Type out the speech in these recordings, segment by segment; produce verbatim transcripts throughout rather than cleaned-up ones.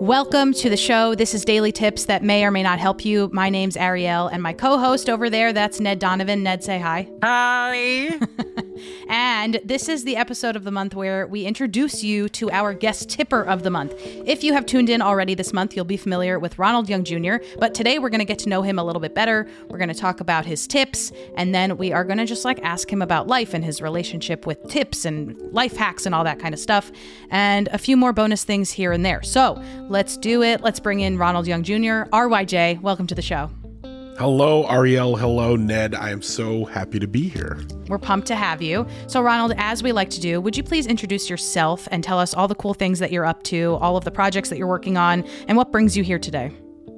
Welcome to the show. This is Daily Tips that may or may not help you. My name's Ariel, and my co-host over there, that's Ned Donovan. Ned, say hi. Hi. And this is the episode of the month where we introduce you to our guest tipper of the month. If you have tuned in already this month, you'll be familiar with Ronald Young Junior But today we're going to get to know him a little bit better. We're going to talk about his tips, and then we are going to just like ask him about life and his relationship with tips and life hacks and all that kind of stuff, and a few more bonus things here and there. So let's do it. Let's bring in Ronald Young Junior R Y J, welcome to the show. Hello, Ariel. Hello, Ned. I am so happy to be here. We're pumped to have you. So, Ronald, as we like to do, would you please introduce yourself and tell us all the cool things that you're up to, all of the projects that you're working on, and what brings you here today?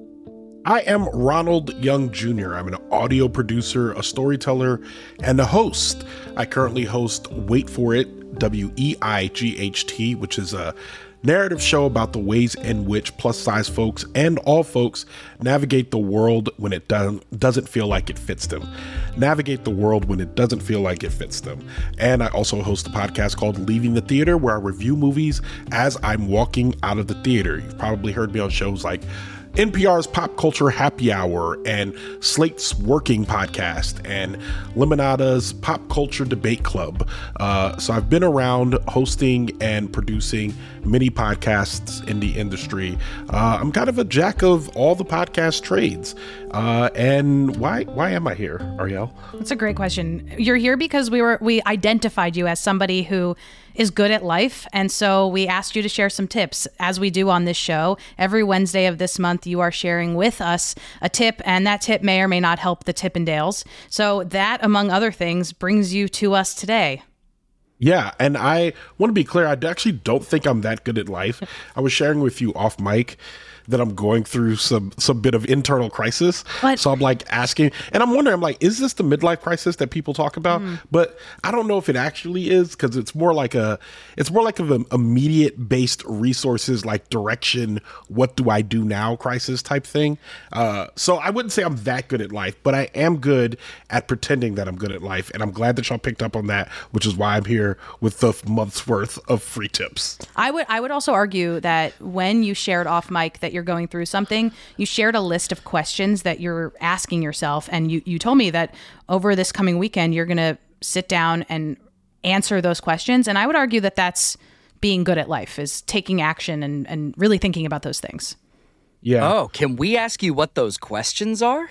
I am Ronald Young Junior I'm an audio producer, a storyteller, and a host. I currently host Wait For It, W E I G H T, which is a narrative show about the ways in which plus-size folks and all folks navigate the world when it doesn't doesn't feel like it fits them. Navigate the world when it doesn't feel like it fits them. And I also host a podcast called Leaving the Theater, where I review movies as I'm walking out of the theater. You've probably heard me on shows like N P R's Pop Culture Happy Hour and Slate's Working Podcast and Lemonada's Pop Culture Debate Club. Uh, so I've been around hosting and producing many podcasts in the industry. Uh, I'm kind of a jack of all the podcast trades. Uh, and why why am I here, Ariel? That's a great question. You're here because we were we identified you as somebody who is good at life. And so we asked you to share some tips, as we do on this show. Every Wednesday of this month, you are sharing with us a tip, and that tip may or may not help the Tippendales. So that, among other things, brings you to us today. Yeah, and I want to be clear, I actually don't think I'm that good at life. I was sharing with you off mic that I'm going through some some bit of internal crisis. What? So I'm like asking, and I'm wondering, I'm like, is this the midlife crisis that people talk about? Mm. But I don't know if it actually is, because it's more like a, it's more like an immediate based resources, like direction, what do I do now crisis type thing. Uh, so I wouldn't say I'm that good at life, but I am good at pretending that I'm good at life. And I'm glad that y'all picked up on that, which is why I'm here with the month's worth of free tips. I would, I would also argue that when you shared off mic that you're going through something, you shared a list of questions that you're asking yourself, and you, you told me that over this coming weekend you're going to sit down and answer those questions. And I would argue that that's being good at life, is taking action and, and really thinking about those things. Yeah. Oh, can we ask you what those questions are?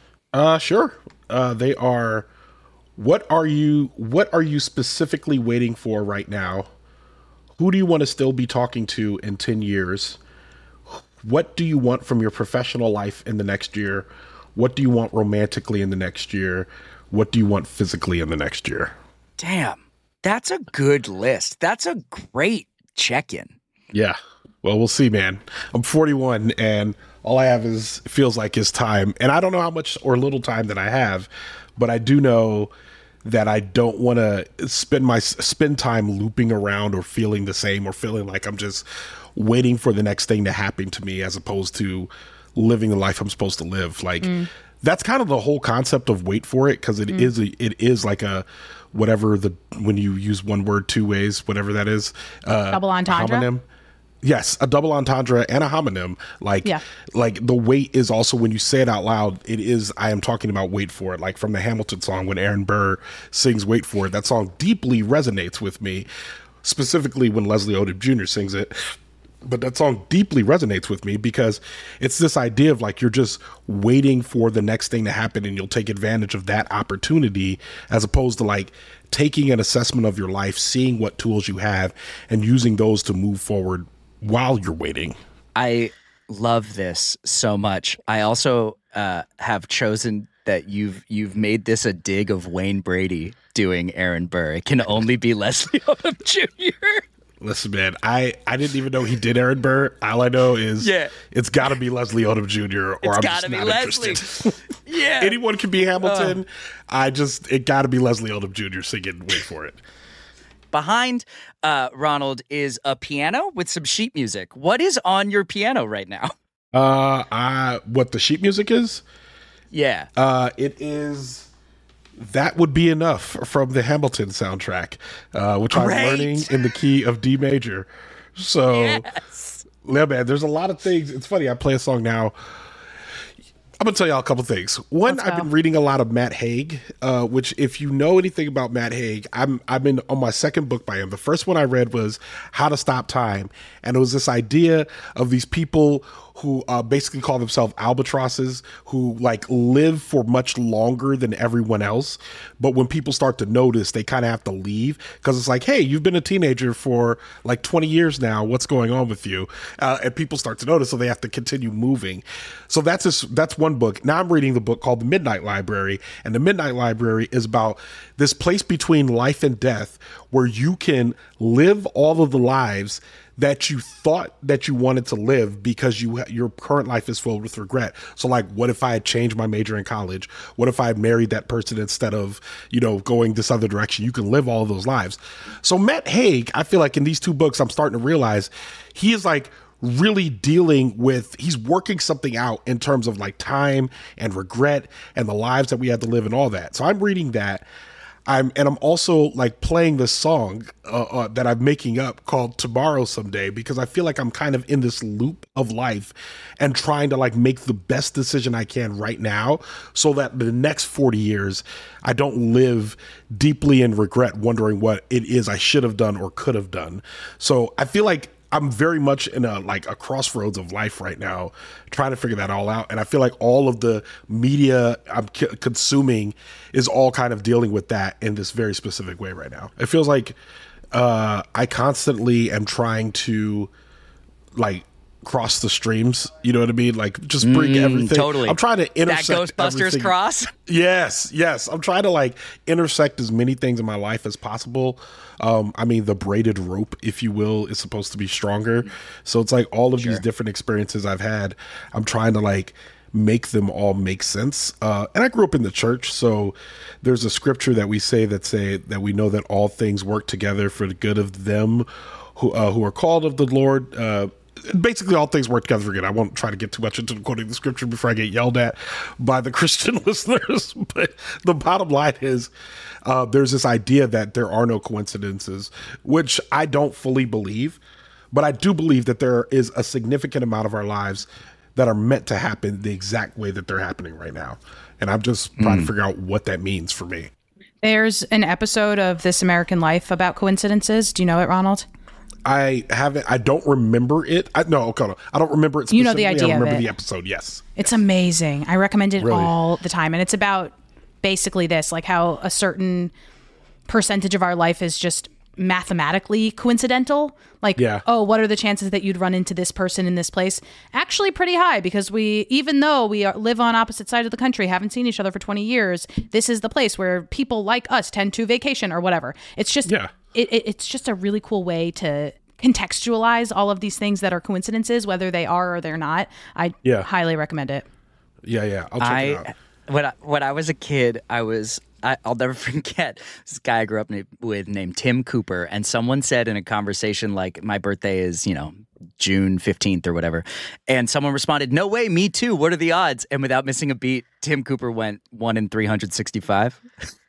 Uh, sure. Uh, they are, what are you, what are you specifically waiting for right now? Who do you want to still be talking to in ten years? What do you want from your professional life in the next year? What do you want romantically in the next year? What do you want physically in the next year? Damn, that's a good list. That's a great check-in. Yeah. Well, we'll see, man. I'm forty-one, and all I have is feels like is time. And I don't know how much or little time that I have, but I do know that I don't want to spend my spend time looping around or feeling the same or feeling like I'm just waiting for the next thing to happen to me, as opposed to living the life I'm supposed to live. Like mm. that's kind of the whole concept of wait for it, because it mm. is a, it is like a whatever the when you use one word two ways, whatever that is, uh, double entendre. Homonym. Yes, a double entendre and a homonym. Like, yeah. like the wait is also, when you say it out loud, it is, I am talking about wait for it. Like from the Hamilton song, when Aaron Burr sings Wait For It, that song deeply resonates with me, specifically when Leslie Odom Junior sings it. But that song deeply resonates with me because it's this idea of like, you're just waiting for the next thing to happen and you'll take advantage of that opportunity, as opposed to like taking an assessment of your life, seeing what tools you have and using those to move forward while you're waiting. I love this so much. I also uh, have chosen that you've you've made this a dig of Wayne Brady doing Aaron Burr. It can only be Leslie Odom Junior Listen, man, I, I didn't even know he did Aaron Burr. All I know is yeah. it's got to be Leslie Odom Junior or it's I'm gotta just be not Leslie. interested. Yeah, anyone can be Hamilton. Oh. I just it got to be Leslie Odom Junior singing Wait For It. Behind uh, Ronald is a piano with some sheet music. What is on your piano right now? Uh, I, what the sheet music is? Yeah. Uh, it is. That Would Be Enough from the Hamilton soundtrack, uh, which Great. I'm learning in the key of D major. So yes. Yeah, man, there's a lot of things. It's funny. I play a song now. I'm going to tell y'all a couple things. One, I've been reading a lot of Matt Haig, uh, which if you know anything about Matt Haig, I'm, I've been on my second book by him. The first one I read was How to Stop Time. And it was this idea of these people who uh, basically call themselves albatrosses, who like live for much longer than everyone else. But when people start to notice, they kind of have to leave because it's like, hey, you've been a teenager for like twenty years now. What's going on with you? Uh, and people start to notice, so they have to continue moving. So that's just, that's one book. Now I'm reading the book called The Midnight Library. And The Midnight Library is about this place between life and death where you can live all of the lives that you thought that you wanted to live because you your current life is filled with regret. So like, what if I had changed my major in college? What if I had married that person instead of, you know, going this other direction? You can live all of those lives. So Matt Haig, I feel like in these two books, I'm starting to realize he is like really dealing with, he's working something out in terms of like time and regret and the lives that we had to live and all that. So I'm reading that. I'm and I'm also like playing this song uh, uh, that I'm making up called Tomorrow Someday, because I feel like I'm kind of in this loop of life and trying to like make the best decision I can right now so that the next forty years I don't live deeply in regret, wondering what it is I should have done or could have done. So I feel like I'm very much in a like a crossroads of life right now, trying to figure that all out. And I feel like all of the media I'm c- consuming is all kind of dealing with that in this very specific way right now. It feels like uh, I constantly am trying to like cross the streams. You know what I mean? Like just bring mm, everything. Totally. I'm trying to intersect that Ghostbusters everything. Cross. Yes, yes. I'm trying to like intersect as many things in my life as possible. Um, I mean, the braided rope, if you will, is supposed to be stronger. So it's like all of sure. these different experiences I've had, I'm trying to like make them all make sense. Uh, and I grew up in the church, so there's a scripture that we say that say that we know that all things work together for the good of them who uh, who are called of the Lord. Uh, Basically, all things work together for good. I won't try to get too much into quoting the scripture before I get yelled at by the Christian listeners. But the bottom line is uh, there's this idea that there are no coincidences, which I don't fully believe. But I do believe that there is a significant amount of our lives that are meant to happen the exact way that they're happening right now. And I'm just trying mm. to figure out what that means for me. There's an episode of This American Life about coincidences. Do you know it, Ronald? I haven't. I don't remember it. I, no, okay, no, I don't remember it specifically. You know the idea I remember of it. the episode. Yes, it's amazing. I recommend it really? all the time, and it's about basically this, like how a certain percentage of our life is just mathematically coincidental. Like, yeah. oh, what are the chances that you'd run into this person in this place? Actually, pretty high, because we, even though we are, live on opposite sides of the country, haven't seen each other for twenty years, this is the place where people like us tend to vacation or whatever. It's just, yeah. it, it, it's just a really cool way to contextualize all of these things that are coincidences, whether they are or they're not. I yeah. highly recommend it. Yeah, yeah, I'll check I, it out. When I, when I was a kid, I was. I, I'll never forget this guy I grew up na- with named Tim Cooper, and someone said in a conversation like, my birthday is, you know, June fifteenth or whatever, and someone responded, no way, me too, what are the odds? And without missing a beat, Tim Cooper went one in three hundred sixty-five.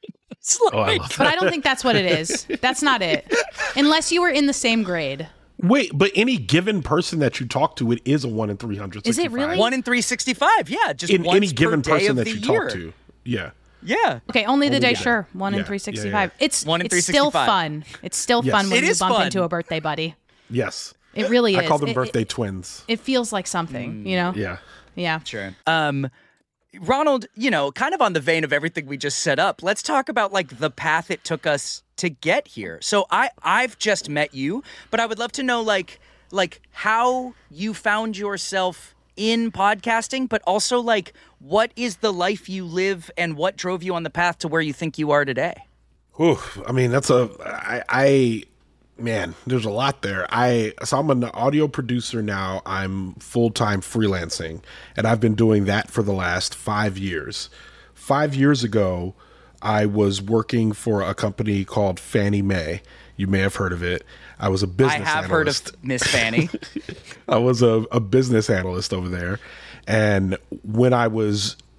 Like, oh, I love that. But I don't think that's what it is. That's not it. Unless you were in the same grade. Wait, but any given person that you talk to, it is a one in three hundred sixty-five. Is it really? one in three sixty-five, yeah. Just in any given per person that you year. talk to. Yeah. Yeah. Okay, only the only day, the sure. One yeah. in three sixty-five. Yeah, yeah. It's, One in it's still fun. It's still yes. fun when it you is bump fun. into a birthday buddy. Yes. It really is. I call them it, birthday it, twins. It feels like something, you know? Yeah. Yeah. Sure. Um, Ronald, you know, kind of on the vein of everything we just set up, let's talk about like the path it took us to get here. So I, I've just met you, but I would love to know like, like how you found yourself in podcasting, but also like what is the life you live and what drove you on the path to where you think you are today? Whew, I mean, that's a, I, I, man, there's a lot there. I, so I'm an audio producer now. I'm full-time freelancing, and I've been doing that for the last five years. Five years ago, I was working for a company called Fannie Mae. You may have heard of it. I was a business analyst. I have analyst. heard of Miss Fannie. I was a, a business analyst over there. And when I was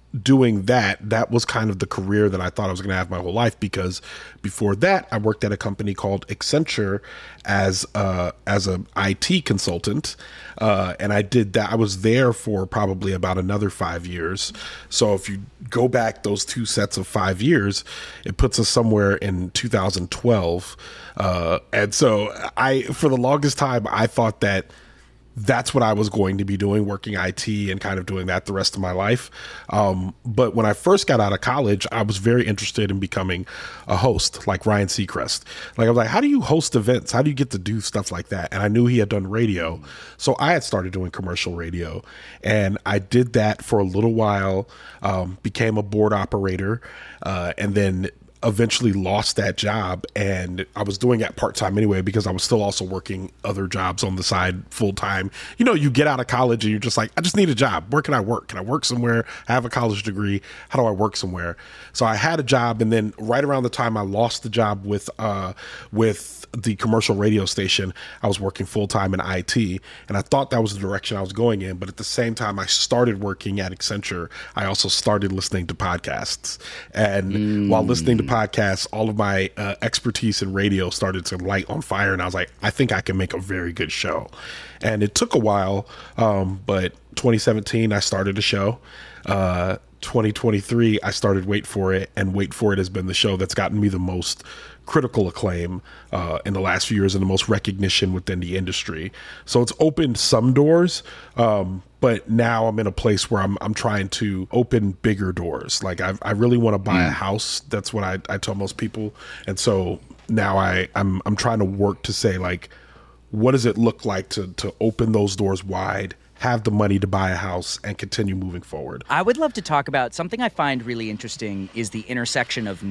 doing that, that was kind of the career that I thought I was going to have my whole life, because before that, I worked at a company called Accenture as a, as a I T consultant. Uh, and I did that. I was there for probably about another five years. So if you go back those two sets of five years, it puts us somewhere in two thousand twelve. Uh, and so I, for the longest time, I thought that that's what I was going to be doing, working I T and kind of doing that the rest of my life. Um, but when I first got out of college, I was very interested in becoming a host like Ryan Seacrest. Like, I was like, how do you host events? How do you get to do stuff like that? And I knew he had done radio. So I had started doing commercial radio, and I did that for a little while, um, became a board operator, uh, and then eventually lost that job, and I was doing that part-time anyway because I was still also working other jobs on the side full-time. You know, you get out of college and you're just like, I just need a job. Where can I work? Can I work somewhere? I have a college degree. How do I work somewhere? So I had a job, and then right around the time I lost the job with uh with the commercial radio station, I was working full-time in I T, and I thought that was the direction I was going in. But at the same time I started working at Accenture, I also started listening to podcasts. And mm. while listening to podcasts, all of my uh, expertise in radio started to light on fire, and I was like, I think I can make a very good show. And it took a while, um, but twenty seventeen I started a show. Uh, twenty twenty-three I started Wait For It, and Wait For It has been the show that's gotten me the most critical acclaim uh, in the last few years and the most recognition within the industry. So it's opened some doors, um, but now I'm in a place where I'm I'm trying to open bigger doors. Like I I really want to buy a house. That's what I, I tell most people. And so now I I'm I'm trying to work to say, like, what does it look like to to open those doors wide, have the money to buy a house, and continue moving forward. I would love to talk about something I find really interesting is the intersection of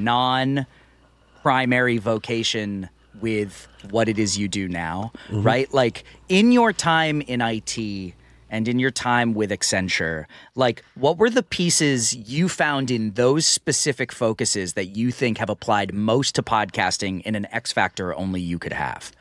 non-primary vocation with what it is you do now, mm-hmm. right? Like, in your time in I T and in your time with Accenture, like, what were the pieces you found in those specific focuses that you think have applied most to podcasting in an X factor only you could have?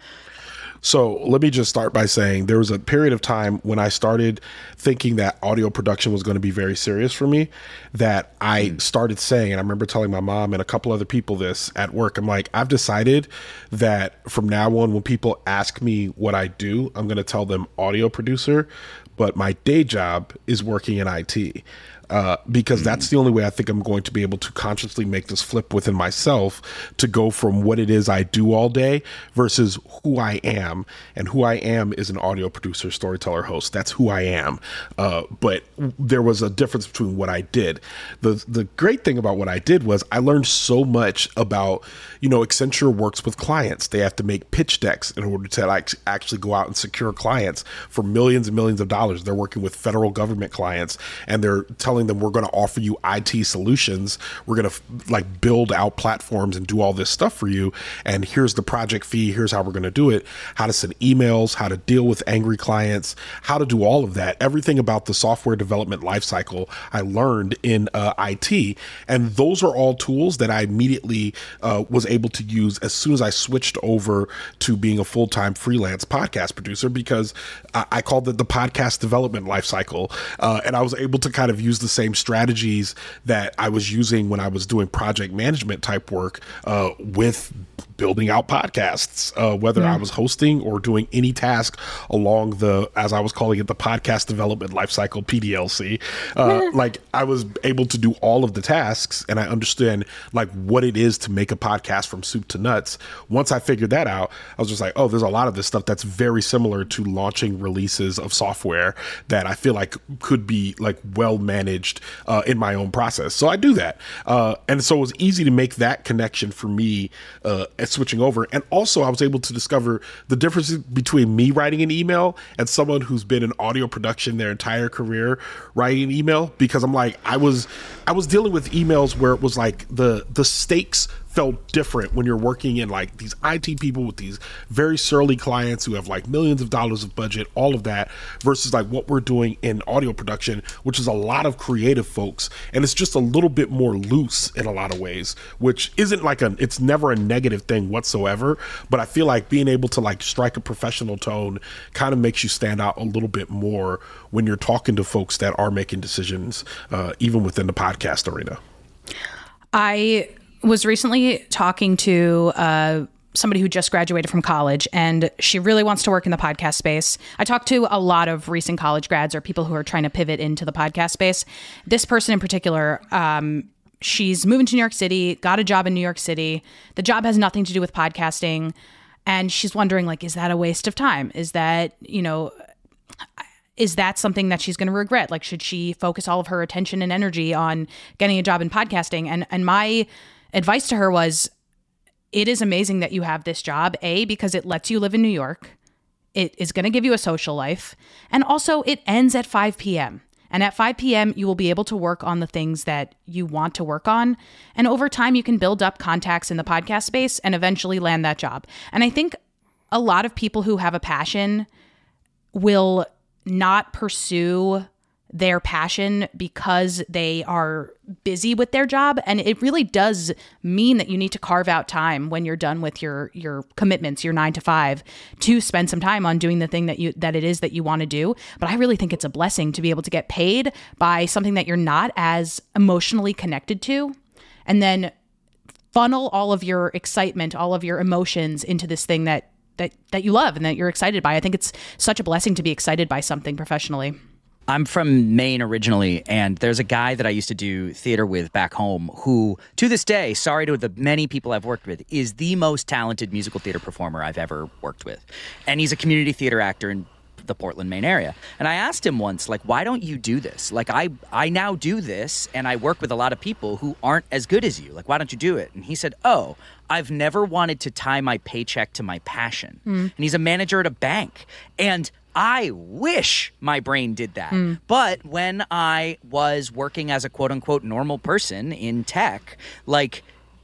So let me just start by saying there was a period of time when I started thinking that audio production was going to be very serious for me, that I mm. started saying, and I remember telling my mom and a couple other people this at work, I'm like, I've decided that from now on, when people ask me what I do, I'm going to tell them audio producer, but my day job is working in I T. Uh, because that's the only way I think I'm going to be able to consciously make this flip within myself to go from what it is I do all day versus who I am. And who I am is an audio producer, storyteller, host. That's who I am. Uh, but there was a difference between what I did. The the great thing about what I did was I learned so much about, you know, Accenture works with clients. They have to make pitch decks in order to like actually go out and secure clients for millions and millions of dollars. They're working with federal government clients, and they're telling them, we're going to offer you I T solutions. We're going to like build out platforms and do all this stuff for you. And here's the project fee. Here's how we're going to do it. How to send emails, how to deal with angry clients, how to do all of that. Everything about the software development lifecycle I learned in uh, I T. And those are all tools that I immediately uh, was able to use as soon as I switched over to being a full-time freelance podcast producer, because I, I called it the podcast development lifecycle. Uh, and I was able to kind of use the same strategies that I was using when I was doing project management type work uh, with building out podcasts, uh, whether yeah. I was hosting or doing any task along the, as I was calling it, the podcast development lifecycle, P D L C. Uh, yeah. Like I was able to do all of the tasks, and I understand like what it is to make a podcast from soup to nuts. Once I figured that out, I was just like, oh, there's a lot of this stuff that's very similar to launching releases of software that I feel like could be like well managed uh, in my own process. So I do that. Uh, and so it was easy to make that connection for me uh, switching over. And also I was able to discover the difference between me writing an email and someone who's been in audio production their entire career writing an email, because I'm like, I was, I was dealing with emails where it was like the, the stakes felt different when you're working in like these I T people with these very surly clients who have like millions of dollars of budget, all of that, versus like what we're doing in audio production, which is a lot of creative folks. And it's just a little bit more loose in a lot of ways, which isn't like a, it's never a negative thing whatsoever. But I feel like being able to like strike a professional tone kind of makes you stand out a little bit more when you're talking to folks that are making decisions, uh, even within the podcast arena. I was recently talking to uh, somebody who just graduated from college, and she really wants to work in the podcast space. I talked to a lot of recent college grads or people who are trying to pivot into the podcast space. This person in particular, um, she's moving to New York City, got a job in New York City. The job has nothing to do with podcasting. And she's wondering, like, is that a waste of time? Is that, you know, is that something that she's going to regret? Like, should she focus all of her attention and energy on getting a job in podcasting? And and my advice to her was, it is amazing that you have this job, A, because it lets you live in New York. It is going to give you a social life. And also it ends at five p.m. And at five p.m., you will be able to work on the things that you want to work on. And over time, you can build up contacts in the podcast space and eventually land that job. And I think a lot of people who have a passion will not pursue their passion because they are busy with their job. And it really does mean that you need to carve out time when you're done with your your commitments, your nine to five, to spend some time on doing the thing that you that it is that you want to do. But I really think it's a blessing to be able to get paid by something that you're not as emotionally connected to, and then funnel all of your excitement, all of your emotions into this thing that that that you love and that you're excited by. I think it's such a blessing to be excited by something professionally. I'm from Maine originally, and there's a guy that I used to do theater with back home who, to this day, sorry to the many people I've worked with, is the most talented musical theater performer I've ever worked with. And he's a community theater actor in the Portland, Maine area. And I asked him once, like, why don't you do this? Like, I, I now do this, and I work with a lot of people who aren't as good as you. Like, why don't you do it? And he said, oh, I've never wanted to tie my paycheck to my passion. Mm. And he's a manager at a bank. And I wish my brain did that. Mm. But when I was working as a quote unquote normal person in tech, like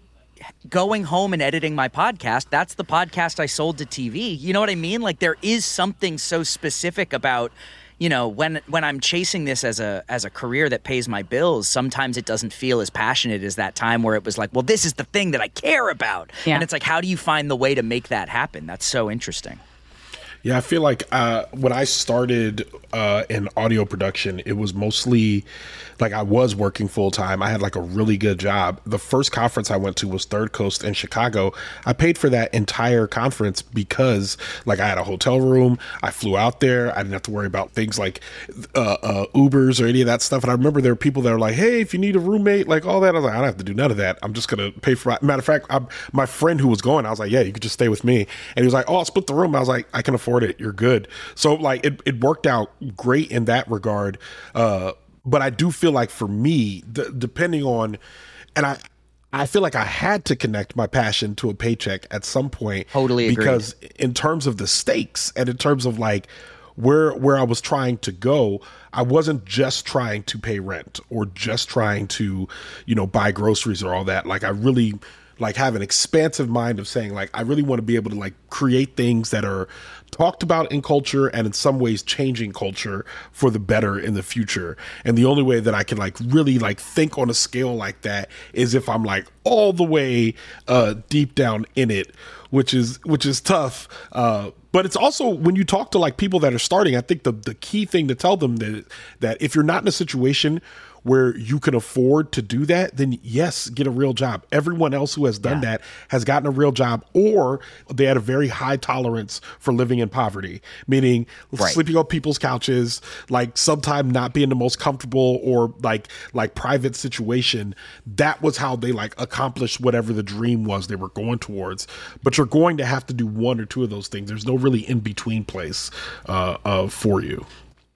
going home and editing my podcast, that's the podcast I sold to T V. You know what I mean? Like there is something so specific about, you know, when when I'm chasing this as a as a career that pays my bills, sometimes it doesn't feel as passionate as that time where it was like, well, this is the thing that I care about. Yeah. And it's like, how do you find the way to make that happen? That's so interesting. Yeah, I feel like uh, when I started uh, in audio production, it was mostly like I was working full time. I had like a really good job. The first conference I went to was Third Coast in Chicago. I paid for that entire conference because like I had a hotel room. I flew out there. I didn't have to worry about things like uh, uh, Ubers or any of that stuff. And I remember there were people that were like, hey, if you need a roommate, like all that. I was like, I don't have to do none of that. I'm just going to pay for it. Matter of fact, I, my friend who was going, I was like, yeah, you could just stay with me. And he was like, oh, I'll split the room. I was like, I can afford it. You're good. So like it, it worked out great in that regard. Uh, but I do feel like for me, d- depending on, and I, I feel like I had to connect my passion to a paycheck at some point. Totally agreed. Because in terms of the stakes and in terms of like where, where I was trying to go, I wasn't just trying to pay rent or just trying to, you know, buy groceries or all that. Like I really like have an expansive mind of saying like, I really want to be able to like create things that are talked about in culture and in some ways changing culture for the better in the future. And the only way that I can like really like think on a scale like that is if I'm like all the way uh, deep down in it, which is which is tough. Uh, but it's also when you talk to like people that are starting, I think the the key thing to tell them that that if you're not in a situation where you can afford to do that, then yes, get a real job. Everyone else who has done yeah. that has gotten a real job, or they had a very high tolerance for living in poverty, meaning right. sleeping on people's couches, like sometime not being the most comfortable or like like private situation. That was how they like accomplished whatever the dream was they were going towards. But you're going to have to do one or two of those things. There's no really in between place uh, uh, for you.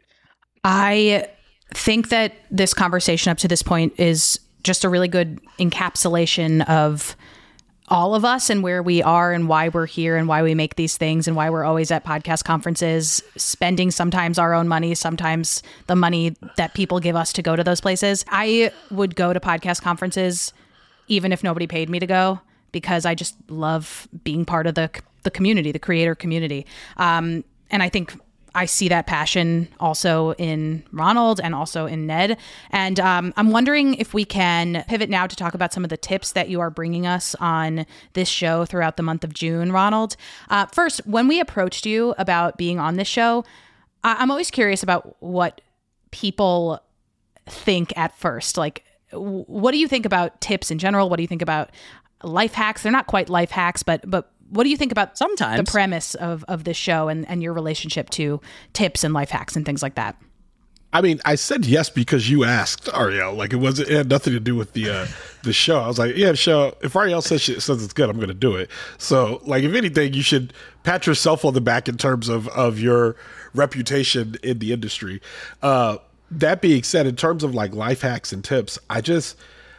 I think that this conversation up to this point is just a really good encapsulation of all of us and where we are and why we're here and why we make these things and why we're always at podcast conferences, spending sometimes our own money, sometimes the money that people give us to go to those places. I would go to podcast conferences even if nobody paid me to go, because I just love being part of the the community, the creator community. Um, and I think I see that passion also in Ronald and also in Ned. And um, I'm wondering if we can pivot now to talk about some of the tips that you are bringing us on this show throughout the month of June, Ronald. Uh, first, when we approached you about being on this show, I- I'm always curious about what people think at first. Like, w- what do you think about tips in general? What do you think about life hacks? They're not quite life hacks, but but what do you think about Sometimes. the premise of, of this show and, and your relationship to tips and life hacks and things like that? I mean, I said yes because you asked, Ariel. Like, it wasn't, it had nothing to do with the uh, the show. I was like, yeah, the show. If Ariel says she, says it's good, I'm going to do it. So, like, if anything, you should pat yourself on the back in terms of of your reputation in the industry. Uh, that being said, in terms of like life hacks and tips, I just.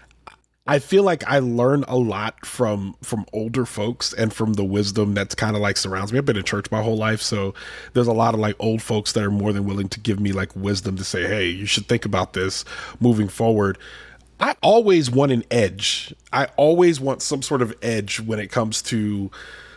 I feel like I learn a lot from from older folks and from the wisdom that's kind of like surrounds me. I've been in church my whole life, so there's a lot of like old folks that are more than willing to give me like wisdom to say, hey, you should think about this moving forward. I always want an edge. I always want some sort of edge when it comes to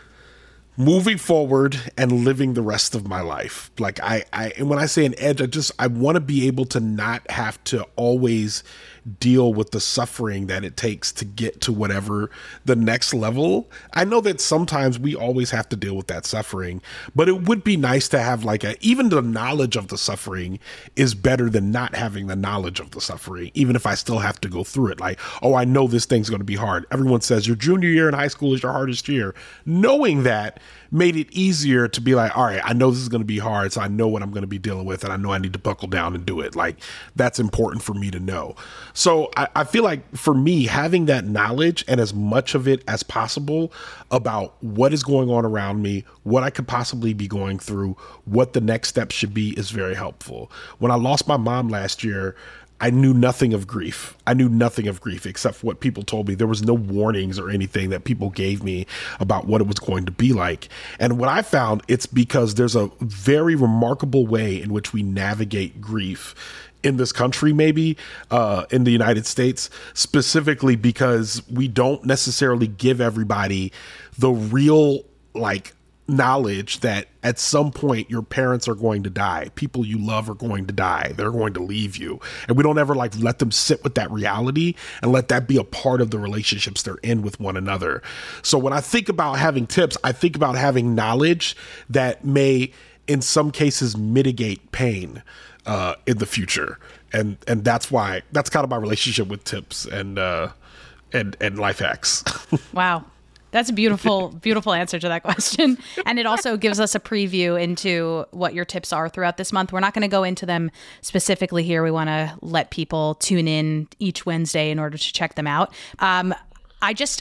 moving forward and living the rest of my life. Like I, I and when I say an edge, I just I want to be able to not have to always deal with the suffering that it takes to get to whatever the next level. I know that sometimes we always have to deal with that suffering, but it would be nice to have like a, even the knowledge of the suffering is better than not having the knowledge of the suffering, even if I still have to go through it. Like, oh, I know this thing's going to be hard. Everyone says your junior year in high school is your hardest year. Knowing that made it easier to be like, all right, I know this is going to be hard, so I know what I'm going to be dealing with, and I know I need to buckle down and do it. Like, that's important for me to know. So I, I feel like for me, having that knowledge and as much of it as possible about what is going on around me, what I could possibly be going through, what the next step should be is very helpful. When I lost my mom last year, I knew nothing of grief. I knew nothing of grief except for what people told me. There was no warnings or anything that people gave me about what it was going to be like. And what I found, it's because there's a very remarkable way in which we navigate grief in this country, maybe uh, in the United States, specifically because we don't necessarily give everybody the real like knowledge that at some point your parents are going to die. People you love are going to die. They're going to leave you. And we don't ever like let them sit with that reality and let that be a part of the relationships they're in with one another. So when I think about having tips, I think about having knowledge that may in some cases mitigate pain uh, in the future. And and that's why that's kind of my relationship with tips and uh, and and life hacks. Wow. That's a beautiful, beautiful answer to that question. And it also gives us a preview into what your tips are throughout this month. We're not going to go into them specifically here. We want to let people tune in each Wednesday in order to check them out. Um, I just,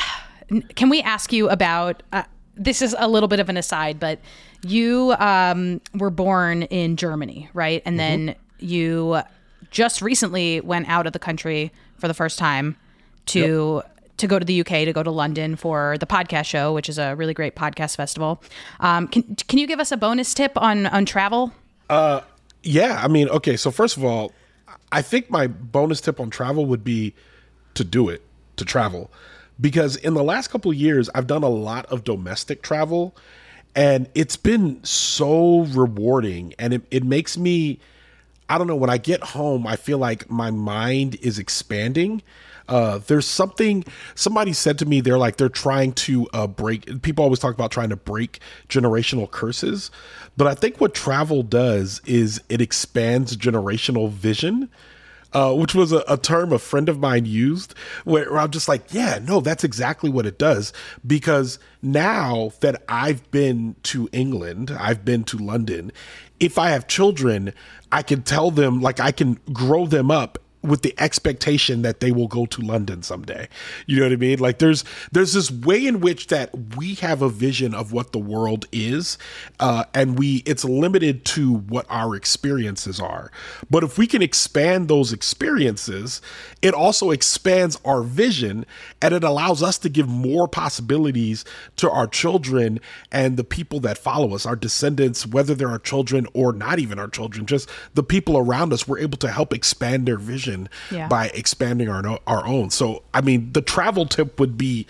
can we ask you about, uh, this is a little bit of an aside, but you um, were born in Germany, right? And mm-hmm. then you just recently went out of the country for the first time to... Yep. to go to the U K, to go to London for the podcast show, which is a really great podcast festival. Um, can can you give us a bonus tip on, on travel? Uh, yeah, I mean, okay, so first of all, I think my bonus tip on travel would be to do it, to travel. Because in the last couple of years, I've done a lot of domestic travel, and it's been so rewarding, and it, it makes me, I don't know, when I get home, I feel like my mind is expanding. Uh, there's something, somebody said to me, they're like, they're trying to uh, break, people always talk about trying to break generational curses. But I think what travel does is it expands generational vision, uh, which was a, a term a friend of mine used, where, where I'm just like, yeah, no, that's exactly what it does. Because now that I've been to England, I've been to London, if I have children, I can tell them, like I can grow them up with the expectation that they will go to London someday. You know what I mean? Like there's there's this way in which that we have a vision of what the world is, uh, and we it's limited to what our experiences are. But if we can expand those experiences, it also expands our vision, and it allows us to give more possibilities to our children and the people that follow us, our descendants, whether they're our children or not even our children, just the people around us. We're able to help expand their vision. Yeah. By expanding our our own. So, I mean, the travel tip would be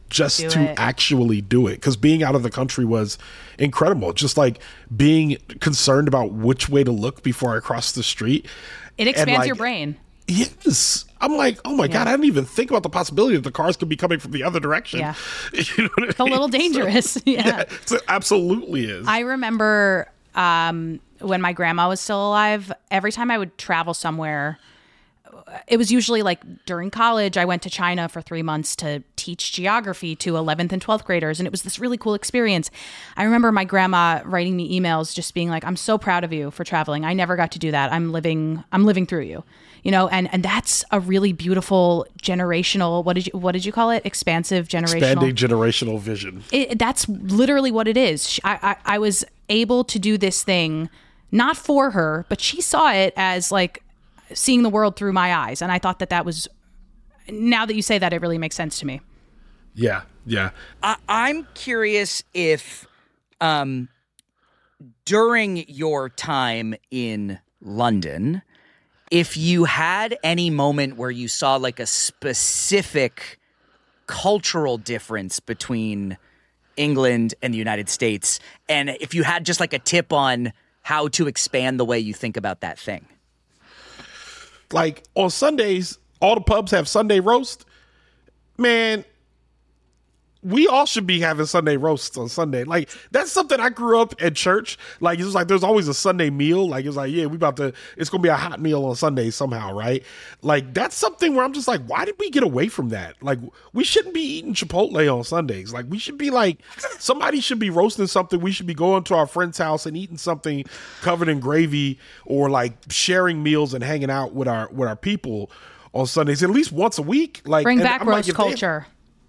just Do to it. actually do it. Because being out of the country was incredible. Just like being concerned about which way to look before I crossed the street. It expands like, your brain. Yes. I'm like, oh my God, I didn't even think about the possibility that the cars could be coming from the other direction. Yeah. You know what I It's a mean? little dangerous. So, yeah. yeah, it absolutely is. I remember um, when my grandma was still alive, every time I would travel somewhere, it was usually like during college, I went to China for three months to teach geography to eleventh and twelfth graders. And it was this really cool experience. I remember my grandma writing me emails just being like, I'm so proud of you for traveling. I never got to do that. I'm living, I'm living through you, you know, and, and that's a really beautiful generational, what did you, what did you call it? Expansive generational. Expanding generational vision. It, that's literally what it is. I, I, I was able to do this thing, not for her, but she saw it as like seeing the world through my eyes. And I thought that that was, now that you say that, it really makes sense to me. Yeah, yeah. I, I'm curious if um, during your time in London, if you had any moment where you saw like a specific cultural difference between England and the United States, and if you had just like a tip on how to expand the way you think about that thing. Like on Sundays, all the pubs have Sunday roast. Man, we all should be having Sunday roasts on Sunday. Like that's something I grew up at church. Like it was like there's always a Sunday meal. Like it was like, yeah, we about to, it's gonna be a hot meal on Sunday somehow, right? Like that's something where I'm just like, why did we get away from that? Like we shouldn't be eating Chipotle on Sundays. Like we should be like, somebody should be roasting something. We should be going to our friend's house and eating something covered in gravy, or like sharing meals and hanging out with our with our people on Sundays at least once a week. Like Bring and back I'm like, roast if they- culture.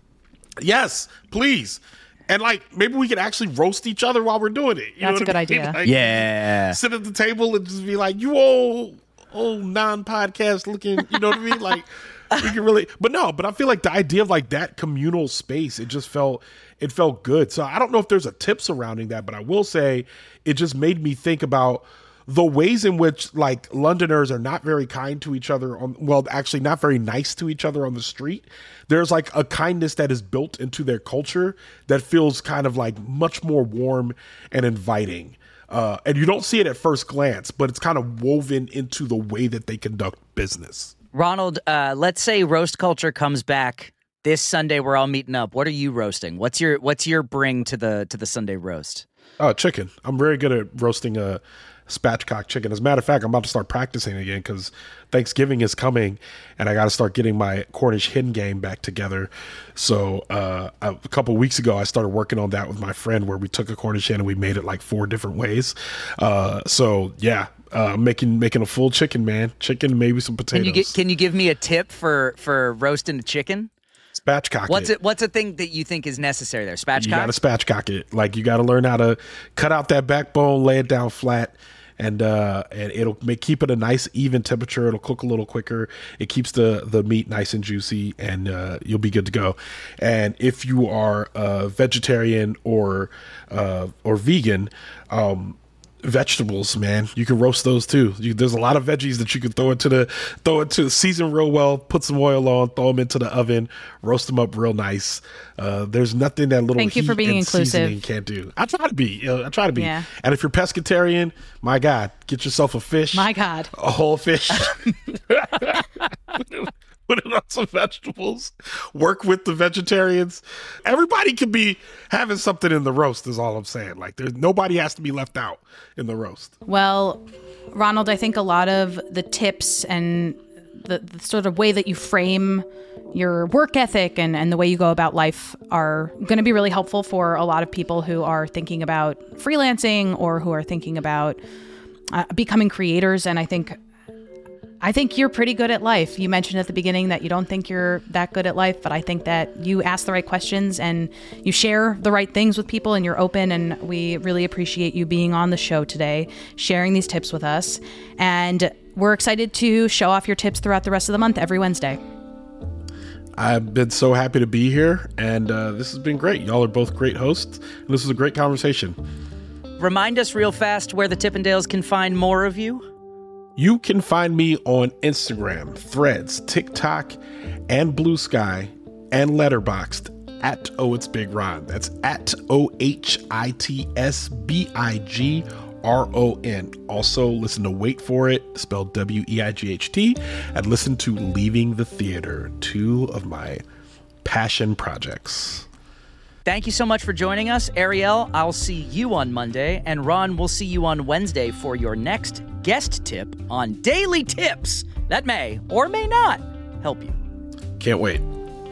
Yes, please. And like maybe we could actually roast each other while we're doing it. You That's know a what good I mean? idea. Like, Yeah. sit at the table and just be like, you old old non-podcast looking, you know what I mean? Like we can really, but no, but I feel like the idea of like that communal space, it just felt, it felt good. So I don't know if there's a tip surrounding that, but I will say it just made me think about the ways in which like Londoners are not very kind to each other on, well, actually not very nice to each other on the street. There's like a kindness that is built into their culture that feels kind of like much more warm and inviting. Uh, and you don't see it at first glance, but it's kind of woven into the way that they conduct business. Ronald, uh, let's say roast culture comes back this Sunday. We're all meeting up. What are you roasting? What's your What's your bring to the to the Sunday roast? Oh, chicken. I'm very good at roasting a spatchcock chicken. As a matter of fact, I'm about to start practicing again because Thanksgiving is coming and I got to start getting my Cornish hen game back together. So uh, a couple weeks ago, I started working on that with my friend where we took a Cornish hen and we made it like four different ways. Uh, so yeah, uh, making making a full chicken, man. Chicken, maybe some potatoes. Can you get, Can you give me a tip for for roasting a chicken? Spatchcock What's it. it? What's a thing that you think is necessary there? Spatchcock. You got to spatchcock it. Like you got to learn how to cut out that backbone, lay it down flat, and uh, and it'll make keep it a nice even temperature. It'll cook a little quicker. It keeps the the meat nice and juicy, and uh, you'll be good to go. And if you are a vegetarian or uh, or vegan, um, vegetables, man, you can roast those too. You, there's a lot of veggies that you can throw into the throw into season real well, put some oil on, throw them into the oven, roast them up real nice. Uh, there's nothing that little Thank you heat for being and inclusive. seasoning can't do. I try to be. You know, I try to be. Yeah. And if you're pescatarian, my God, get yourself a fish. My God. A whole fish. Put it on some vegetables. Work with the vegetarians. Everybody could be having something in the roast is all I'm saying. Like there's nobody has to be left out in the roast. Well, Ronald, I think a lot of the tips and the, the sort of way that you frame your work ethic and, and the way you go about life are going to be really helpful for a lot of people who are thinking about freelancing or who are thinking about uh, becoming creators. And I think I think you're pretty good at life. You mentioned at the beginning that you don't think you're that good at life, but I think that you ask the right questions and you share the right things with people and you're open, and we really appreciate you being on the show today, sharing these tips with us. And we're excited to show off your tips throughout the rest of the month every Wednesday. I've been so happy to be here, and uh, this has been great. Y'all are both great hosts, and this was a great conversation. Remind us real fast where the Tippendales can find more of you. You can find me on Instagram, Threads, TikTok, and Blue Sky, and Letterboxd at Oh It's Big Ron. That's at O H I T S B I G R O N. Also, listen to Wait For It, spelled W E I G H T, and listen to Leaving the Theater, two of my passion projects. Thank you so much for joining us. Ariel, I'll see you on Monday, and Ron, we'll see you on Wednesday for your next guest tip on Daily Tips that may or may not help you. Can't wait.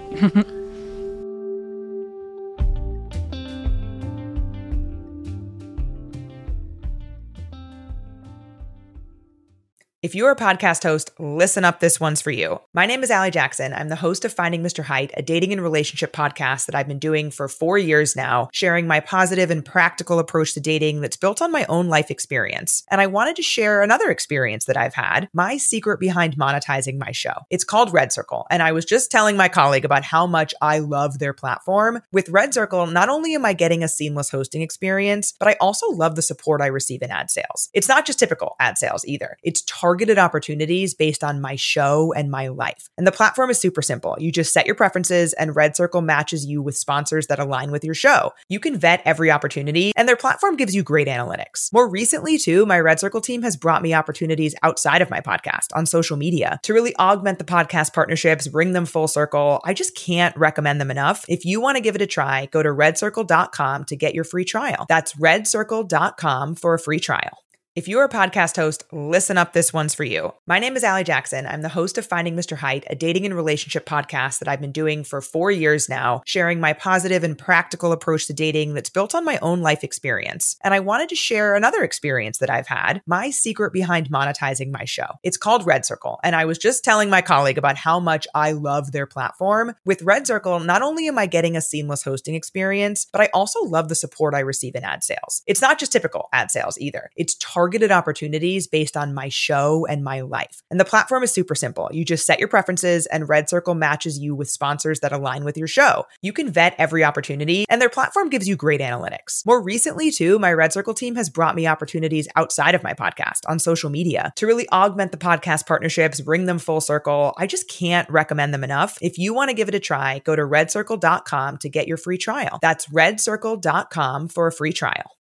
If you're a podcast host, listen up, this one's for you. My name is Allie Jackson. I'm the host of Finding Mister Height, a dating and relationship podcast that I've been doing for four years now, sharing my positive and practical approach to dating that's built on my own life experience. And I wanted to share another experience that I've had, my secret behind monetizing my show. It's called Red Circle, and I was just telling my colleague about how much I love their platform. With Red Circle, not only am I getting a seamless hosting experience, but I also love the support I receive in ad sales. It's not just typical ad sales either. It's targeted targeted opportunities based on my show and my life. And the platform is super simple. You just set your preferences and Red Circle matches you with sponsors that align with your show. You can vet every opportunity and their platform gives you great analytics. More recently too, my Red Circle team has brought me opportunities outside of my podcast on social media to really augment the podcast partnerships, bring them full circle. I just can't recommend them enough. If you want to give it a try, go to red circle dot com to get your free trial. That's red circle dot com for a free trial. If you're a podcast host, listen up, this one's for you. My name is Allie Jackson. I'm the host of Finding Mister Height, a dating and relationship podcast that I've been doing for four years now, sharing my positive and practical approach to dating that's built on my own life experience. And I wanted to share another experience that I've had, my secret behind monetizing my show. It's called Red Circle, and I was just telling my colleague about how much I love their platform. With Red Circle, not only am I getting a seamless hosting experience, but I also love the support I receive in ad sales. It's not just typical ad sales either. It's targeted targeted opportunities based on my show and my life. And the platform is super simple. You just set your preferences and Red Circle matches you with sponsors that align with your show. You can vet every opportunity and their platform gives you great analytics. More recently too, my Red Circle team has brought me opportunities outside of my podcast on social media to really augment the podcast partnerships, bring them full circle. I just can't recommend them enough. If you want to give it a try, go to red circle dot com to get your free trial. That's red circle dot com for a free trial.